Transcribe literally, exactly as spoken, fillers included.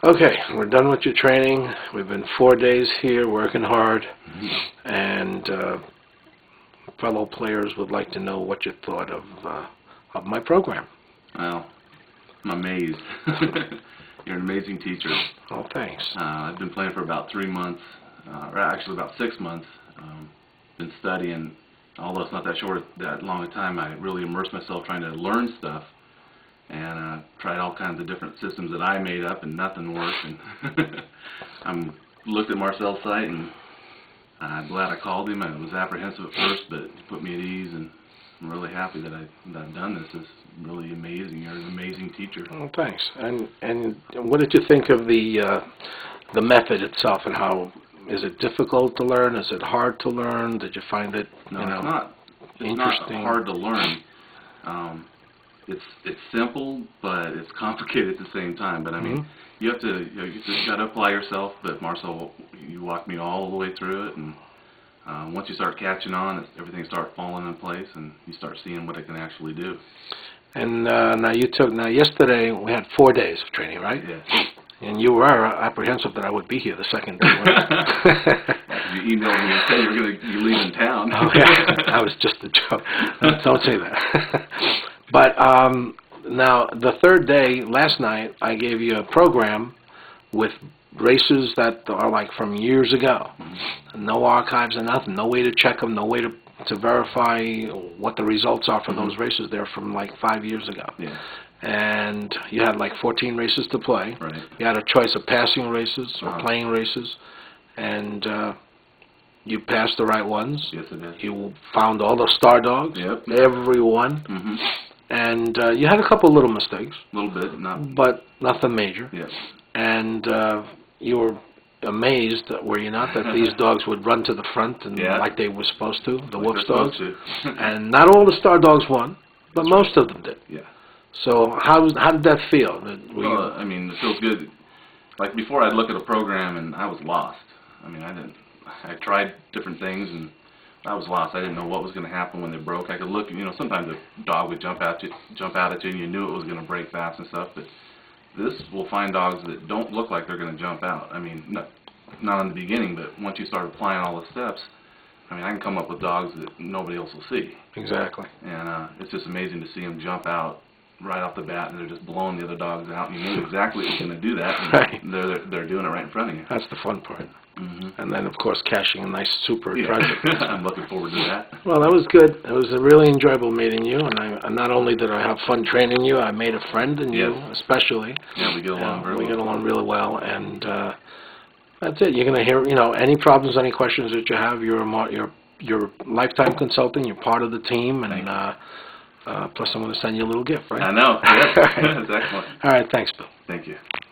Okay, we're done with your training. We've been four days here working hard, Mm-hmm. and uh, fellow players would like to know what you thought of uh, of my program. Well, I'm amazed. You're an amazing teacher. Oh, thanks. Uh, I've been playing for about three months, uh, or actually about six months. Um, been studying, although it's not that short, that long a time. I really immersed myself trying to learn stuff, and uh, tried all kinds of different systems that I made up, and nothing worked. And I'm looked at Marcel's site, and I'm glad I called him. I was apprehensive at first, but he put me at ease, and I'm really happy that, I, that I've done this. It's really amazing. You're an amazing teacher. Oh, thanks. And and what did you think of the uh, the method itself, and how is it difficult to learn? Is it hard to learn? Did you find it, No, you know, it's not. It's interesting? not hard to learn. Um, it's it's simple, but it's complicated at the same time. But I mean, Mm-hmm. you have to you, know, you just got to apply yourself. But Marcel, you walked me all the way through it, and um, once you start catching on, it's, everything starts falling in place, and you start seeing what it can actually do. And uh, now you took now yesterday we had four days of training, right? Yeah. And you were apprehensive that I would be here the second day. You emailed me and said you were going to you leaving town. Oh yeah, that was just a joke. Don't say that. But um, now the third day, last night, I gave you a program with races that are like from years ago. Mm-hmm. No archives and nothing. No way to check them. No way to to verify what the results are for Mm-hmm. those races. They're from like five years ago. Yeah. And you had like fourteen races to play. Right. You had a choice of passing races or Uh-huh. playing races, and uh, you passed the right ones. Yes, it is. You found all the star dogs, Yep. every one, Mm-hmm. and uh, you had a couple little mistakes, A little bit, not. but nothing major. Yes. And uh, you were amazed, were you not, that these dogs would run to the front and Yeah. like they were supposed to, the Like Wolf's they're dogs. supposed to. And not all the star dogs won, but most of them did. Yeah. So how was, how did that feel? Did- Were you, Well, I mean, it feels good. Like before, I'd look at a program and I was lost. I mean, I didn't. I tried different things and I was lost. I didn't know what was going to happen when they broke. I could look, you know, sometimes a dog would jump at you, jump out at you, and you knew it was going to break fast and stuff. But this will find dogs that don't look like they're going to jump out. I mean, not not in the beginning, but once you start applying all the steps, I mean, I can come up with dogs that nobody else will see. exactly. And uh, it's just amazing to see them jump out right off the bat, and they're just blowing the other dogs out. And you knew exactly who's going to do that, and Right. they're they're doing it right in front of you. That's the fun part. Mm-hmm. And then, of course, cashing a nice super Yeah. treasure. I'm looking forward to that. Well, that was good. It was a really enjoyable meeting you, and I, and not only did I have fun training you, I made a friend in you, Yes. especially. Yeah, we get along Yeah, very we well. get along really well, and uh, that's it. You're going to hear, you know, any problems, any questions that you have. You're a mo- you're you're lifetime consulting. You're part of the team, Thank and you. uh, uh, plus I'm going to send you a little gift, right? I know. Yes. That's excellent. All right, thanks, Bill. Thank you.